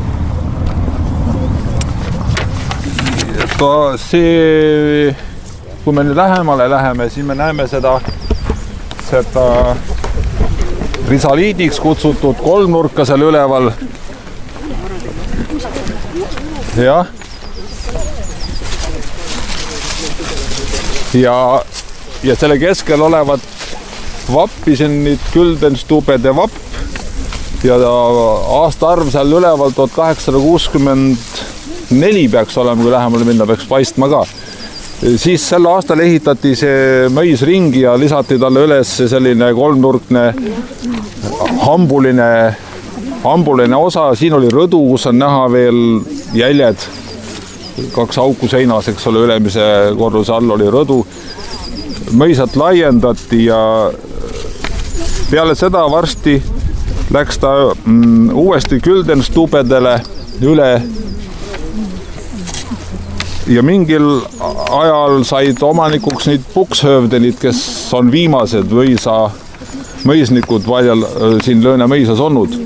Ta see, kui me nüüd lähemale läheme, siis me näeme seda, seda risaliidiks kutsutud kolmnurka seal üleval. Jah. Ja, ja selle keskel olevat vappi siin nüüd Güldenstubede vapp ja aastaarv seal üleval tuhat kaheksasada kuuskümmend neli peaks olema, kui lähemale minna peaks paistma ka. Siis sel aastal ehitati see mõis ringi ja lisati talle üles selline kolmnurkne hambuline, hambuline osa. Siin oli rõdu, kus on näha veel jäljed. Kaks auku seinas, eks ole, ülemise korruse all oli rõdu. Mõisat laiendati ja peale seda varsti läks ta mm, uuesti Güldenstubedele üle. Ja mingil ajal said omanikuks nüüd Buxhövdenid, kes on viimased mõisa, mõisnikud Valjal siin Lõõne mõisas olnud.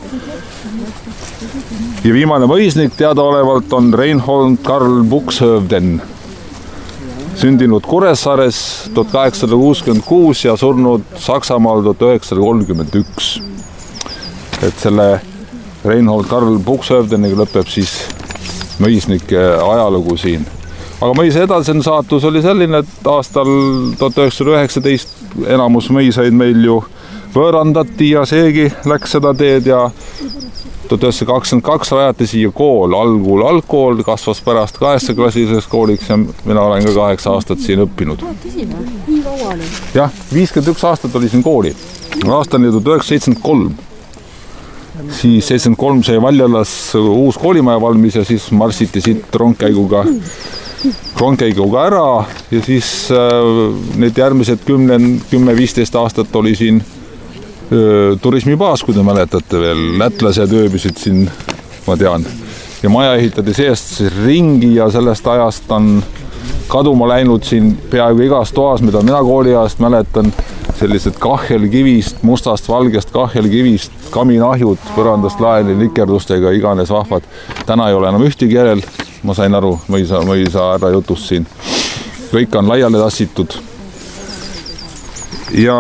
Ja viimane mõisnik teadaolevalt on Reinhold Karl Buxhövden, sündinud Kuressaares tuhat kaheksasada kuuskümmend kuus ja surnud Saksamaal tuhat üheksasada kolmkümmend üks. Et selle Reinhold Karl Buxhövdeniga lõpeb siis mõisnike ajalugu siin. Aga mõisa edasine saatus oli selline, et aastal tuhat üheksasada üheksateist enamus mõisaid meil ju võõrandati ja seegi läks seda teed ja tuhat üheksasada kakskümmend kaks rajati siia kool, algul algkool, kasvas pärast kaheksaklassiliseks kooliks ja mina olen ka kaheksa aastat siin õppinud. Jah, viiskümmend üks aastat oli siin kooli. Aastani tuhat üheksasada seitsekümmend kolm. Siis seitsekümmend kolm sai Valjalas uus koolimaja valmis ja siis marsiti siit rongkäiguga rong käigu ka ära ja siis need järgmised kümme viisteist aastat oli siin turismibaas, kui te mäletate veel, lätlased ööbisid siin, ma tean, ja maja ehitati seest ringi ja sellest ajast on kaduma läinud siin peaaegu igas toas, mida mina kooliajast mäletan, sellised kahjelkivist, mustast, valgest kahjelkivist, kaminahjud, põrandast laeni, likerdustega, iganes vahvad. Täna ei ole enam ühtegi järel, ma sain aru, mõisa, mõisa ära jutust siin. Kõik on laiale tassitud. Ja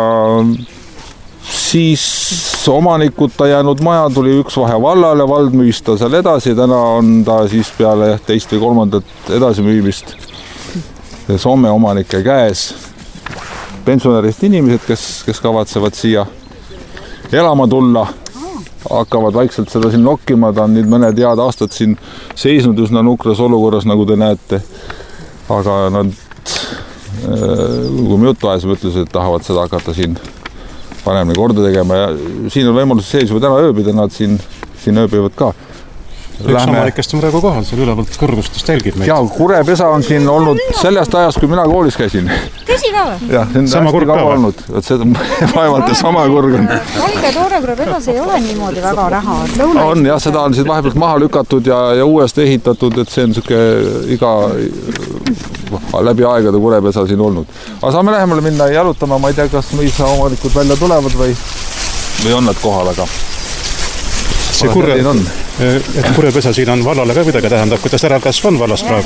siis omanikuta jäänud maja tuli üks vahe vallale, vald müüs ta seal edasi, täna on ta siis peale teist või kolmandat edasi müümist Soome omanike käes. Pensionärist inimesed, kes, kes kavatsevad siia elama tulla, hakkavad vaikselt seda siin nokkima, ta on nüüd mõned head aastad siin seisnud üsna nukras olukorras, nagu te näete. Aga nad, kui me juttu ajas, ütlesid, et tahavad seda hakata siin paremini korda tegema ja siin on võimalus sees juba täna ööbida, nad siin, siin ööbivad ka. Üks omanikest on praegu kohal, seal ülevalt kõrgustest jälgib meid. Jaa, kurepesa on siin olnud sellest ajast, kui mina koolis käisin. Tõsi ka või? Jah, see on sama hästi kaua olnud. See on vaevalt ja sama kurg on. Valge toorekurepesas ei ole niimoodi väga näha. On, jah, seda on siin vahepealt maha lükatud ja, ja uuesti ehitatud, et see on siuke iga läbi aegade kurepesa siin olnud. Aga saame lähemale minna ja jalutama, ma ei tea, kas mõisa omanikud välja tulevad või, või on nad kohal, aga see kurre, et kurepesa siin on vallale ka midagi tähendab, kuidas ära kasv on vallas praegu?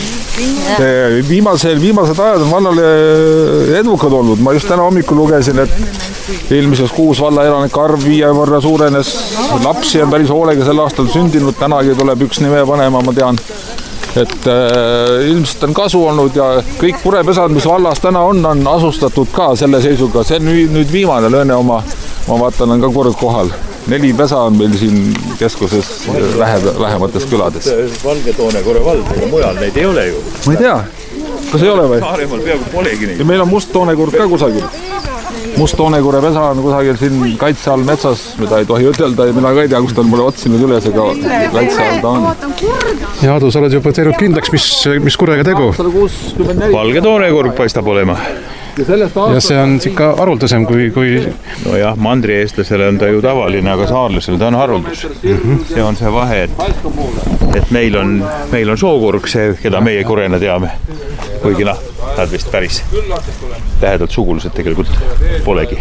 Viimasel, viimased ajad on vallale edukad olnud. Ma just täna hommikul lugesin, et eelmises kuus valla elanike arv viie võrra suurenes. Lapsi on päris hoolega sel aastal sündinud, tänagi tuleb üks nime panema, ma tean. Et äh, ilmselt on kasu olnud ja kõik kurepesad, mis vallas täna on, on asustatud ka selle seisuga. See on nüüd, nüüd viimane lööne oma, ma vaatan, on ka kord kohal. Neli pesa on meil siin keskuses vähe, vähemates külades. Valge Toonekure vald, aga mujal neid ei ole ju. Ma ei tea, kas ei ole või? Saaremaal peaaegu polegi neid. Ja meil on must Toonekurg ka kusagil. Must Toonekure pesa on kusagil siin kaitse all metsas, mida ei tohi ütelda ja mina ka ei tea, kus ta on mulle otsinud üles, aga kaitse all ta on. Ja Aadu, sa oled juba teinud kindlaks, mis, mis kurega tegu? Valge Toonekurg paistab olema. Ja see on ikka haruldasem kui, kui... No jah, mandri eestlasele on ta ju tavaline, aga saarlasele ta on haruldus. Mm-hmm. See on see vahe, et, et meil on, meil on sookurg see, keda meie kurena teame. Kuigi noh, nad vist päris tähedalt sugulused tegelikult polegi.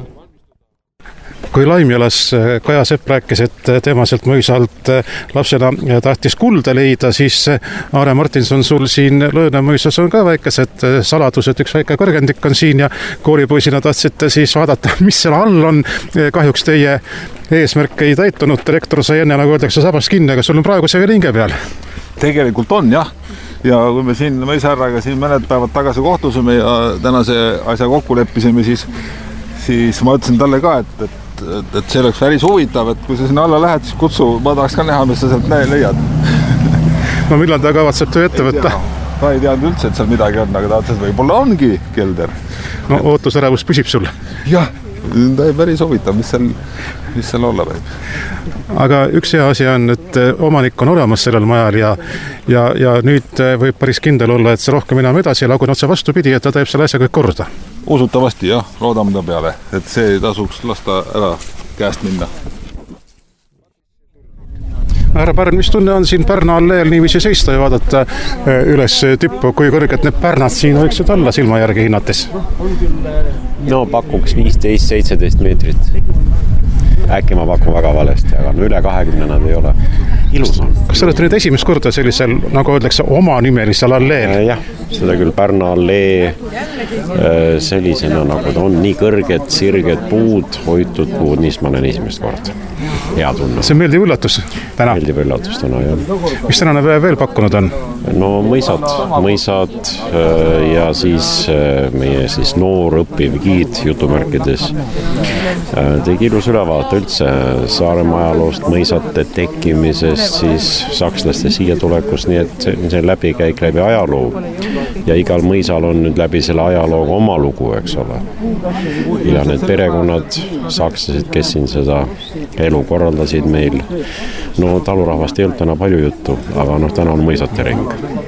Kui Laimjalas Kaja Sepp rääkis, et tema sealt mõisalt lapsena tahtis kulda leida, siis Aare Martinson, sul siin Lõõna mõisas on ka väikesed saladused, üks väike kõrgendik on siin ja koolipoisina tahtsite siis vaadata, mis seal all on. Kahjuks teie eesmärk ei täitunud, direktor sai enne, nagu öeldakse, sabast kinni, aga sul on praegu see veel hinge peal. Tegelikult on, jah. Ja kui me siin mõisarraga siin mõned päevad tagasi kohtusime ja tänase asja kokku leppisime, siis, siis ma ütlesin talle ka, et, et Et, et see oleks päris huvitav, et kui sa sinna alla lähed, siis kutsu, ma tahaks ka näha, mis sa sealt leiad. No millal ta kavatseb töö ette võtta? Ta ei teadnud üldse, et seal midagi on, aga ta ütles, et võib-olla ongi kelder. No ootusärevus püsib sul? Jah, ta ei päris huvitav, mis seal, mis seal olla võib. Aga üks hea asi on, et omanik on olemas sellel majal ja, ja, ja nüüd võib päris kindel olla, et see rohkem enam edasi ja lagun otse vastupidi, et ta teeb selle asja kõik korda. Usutavasti, jah, loodame ta peale, et see tasuks lasta ära käest minna. Härra Pärn, mis tunne on siin Pärna alleel niiviisi seista ja vaadata üles tippu, kui kõrged need pärnad siin võiksid olla silma järgi hinnates? No pakuks viisteist seitseteist meetrit. Äkki ma pakun väga valesti, aga no üle kahekümne nad ei ole. Ilus on. Kas sa olete nüüd esimest korda sellisel, nagu öeldakse, oma nimelisel alleel? Jah, seda küll Pärna allee sellisena, nagu ta on, nii kõrged, sirged puud, hoitud puud, niis ma olen esimest korda. Hea tunne. See on meeldiv üllatus täna? Meeldiv üllatus täna, jah. Mis tänane veel pakkunud on? No mõisad, mõisad ja siis meie siis noor õppiv giid jutumärkides tegi ilus ülevaate üldse Saaremaa ajaloost, mõisate tekkimisest, siis sakslaste siia tulekust, nii et see läbikäik läbi ajaloo. Ja igal mõisal on nüüd läbi selle ajalooga oma lugu, eks ole. Ja need perekonnad, sakslased, kes siin seda elu korraldasid meil. No talurahvast ei olnud täna palju juttu, aga noh, täna on mõisate ring.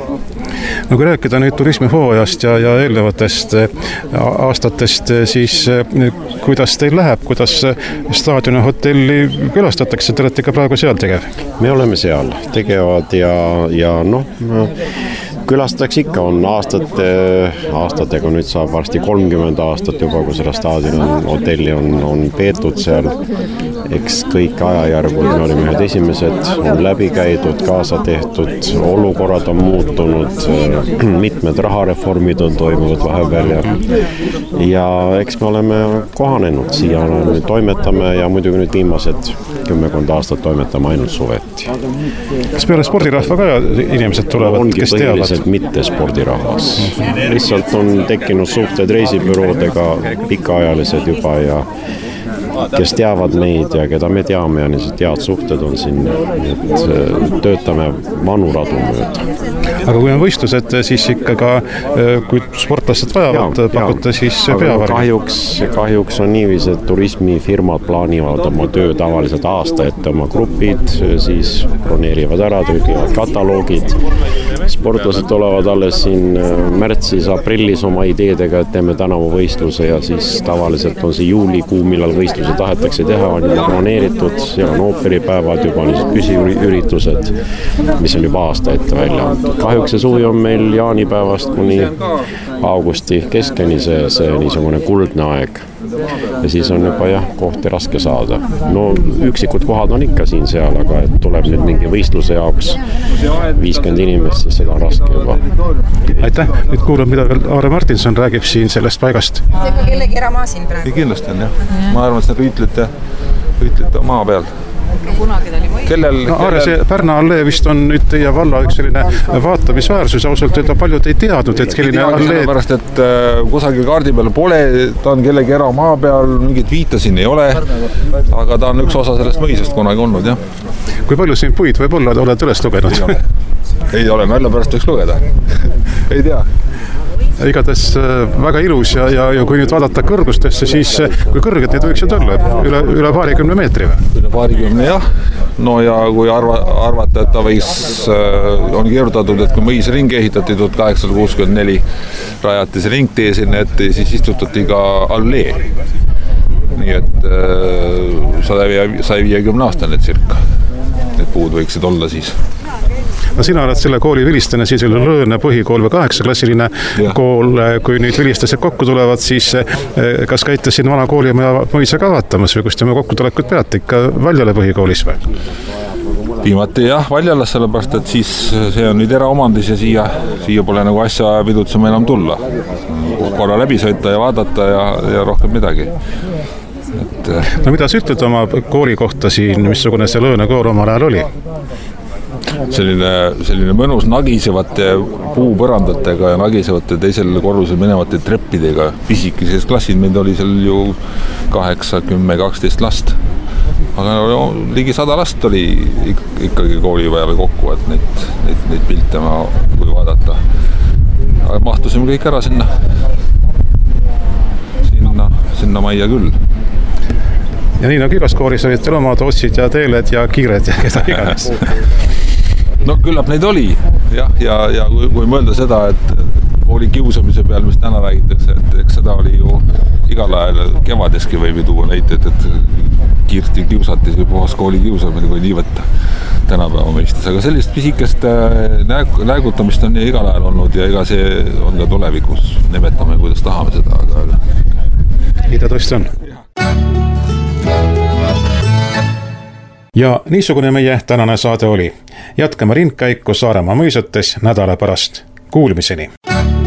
No kui rääkida nüüd turismihooajast ja, ja eelnevatest aastatest, siis kuidas teil läheb, kuidas staadioni hotelli külastatakse, te olete ka praegu seal tegev? Me oleme seal tegevad ja, ja noh, külastajaks ikka on aastate, aastatega nüüd saab varsti kolmkümmend aastat juba, kui seda staadioni hotelli on, on peetud seal. Eks kõik ajajärgud, me olime ühed esimesed, on läbi käidud, kaasa tehtud, olukorrad on muutunud, mitmed rahareformid on toimunud vahepeal ja, ja eks me oleme kohanenud siia, toimetame ja muidugi nüüd viimased kümmekond aastat toimetame ainult suveti. Kas peale spordirahva ka inimesed tulevad, ongi kes teavad? Mitte spordirahvas. Lihtsalt on tekkinud suhted reisibüroodega pikaajalised juba ja kes teavad meid ja keda me teame ja niisugused head suhted on siin, et töötame vanu radu mööda. Aga kui on võistlused, siis ikka ka, kui sportlased vajavad, pakute siis peavargi? Kahjuks, kahjuks on niiviisi, et turismifirmad plaanivad oma töö tavaliselt aasta ette oma grupid, siis broneerivad ära, trükivad kataloogid. Sportlased tulevad alles siin märtsis, aprillis oma ideedega, et teeme tänavuvõistluse ja siis tavaliselt on see juulikuu, millal võistluse tahetakse teha, on juba broneeritud, seal on ooperipäevad, juba niisugused püsiüritused, mis on juba aasta ette välja antud. Kahjuks see suvi on meil jaanipäevast kuni augusti keskeni see, see niisugune kuldne aeg. Ja siis on juba jah, kohti raske saada. No üksikud kohad on ikka siin seal, aga et tuleb nüüd mingi võistluse jaoks viiskümmend inimest, siis seda on raske juba. Aitäh, nüüd kuulab, mida veel Aare Martinson räägib siin sellest paigast. See ka kellegi eramaa siin praegu? Ei, kindlasti on jah. Ma arvan, et see rüütlite, rüütlite maa peal. Kunagi ta oli mõist. Kellel, no, Aare, see Pärna allee vist on nüüd teie valla üks selline vaatamisväärsus, ausalt öelda paljud ei teadnud, et selline allee... Pärast, et äh, kusagil kaardi peal pole, ta on kellegi eramaa peal, mingit viita siin ei ole, aga ta on üks osa sellest mõisast kunagi olnud, jah. Kui palju siin puid võib-olla oled üles lugenud? Ei ole, ei ole välja pärast võiks lugeda. Ei tea. Igatahes väga ilus ja, ja, ja kui nüüd vaadata kõrgustesse, siis kui kõrged need võiksid olla? Üle, üle paarikümne meetri või? Üle paarikümne, jah. No ja kui arva, arvata, et ta võiks, on keerutatud, et kui mõis ring ehitati tuhat kaheksasada kuuskümmend neli, rajati see ringtee sinna ette, siis istutati ka allee. Nii et sada viiekümne aastane tsirka. Need puud võiksid olla siis. No sina oled selle kooli vilistane, siis oli Lõõne põhikool või kaheksaklassiline ja. Kool. Kui nüüd vilistased kokku tulevad, siis kas käite siin vana koolimaja mõisa ka vaatamas või kus te kokku tulekut peate ikka Valjale põhikoolis või? Viimati jah, Valjalas, sellepärast, et siis see on nüüd eraomandis ja siia, siia pole nagu asja pidutsema enam tulla. Korra läbi sõita ja vaadata ja, ja rohkem midagi. Et... No mida sa ütled oma kooli kohta siin, missugune see Lõõne kool omal ajal oli? Selline, selline mõnus nagisevate puupõrandatega ja nagisevate teisel korrusel minevate treppidega. Pisikeses klassid meid oli seal ju kaheksa, kümme, kaksteist last. Aga no, ligi sada last oli ikkagi kooli peale kokku, et neid, neid, neid pilte ma kui vaadata. Aga mahtusime kõik ära sinna, sinna, sinna majja küll. Ja nii nagu igas koolis olid teil omad otsid ja teeled ja kiired ja keda iganes. No küllap neid oli, jah, ja, ja kui, kui mõelda seda, et kooli kiusamise peal, mis täna räägitakse, et eks seda oli ju igal ajal kevadeski võib ju tuua näited, et kiirti kiusati see puhas kooli kiusamine, kui nii võtta tänapäeva mõistes. Aga sellist pisikest näägutamist on igal ajal olnud ja ega see on ka tulevikus. Nimetame, kuidas tahame seda, aga... Mida tõesti on? Ja niisugune meie tänane saade oli. Jätkame rindkäiku Saaremaa mõisates nädala pärast. Kuulmiseni!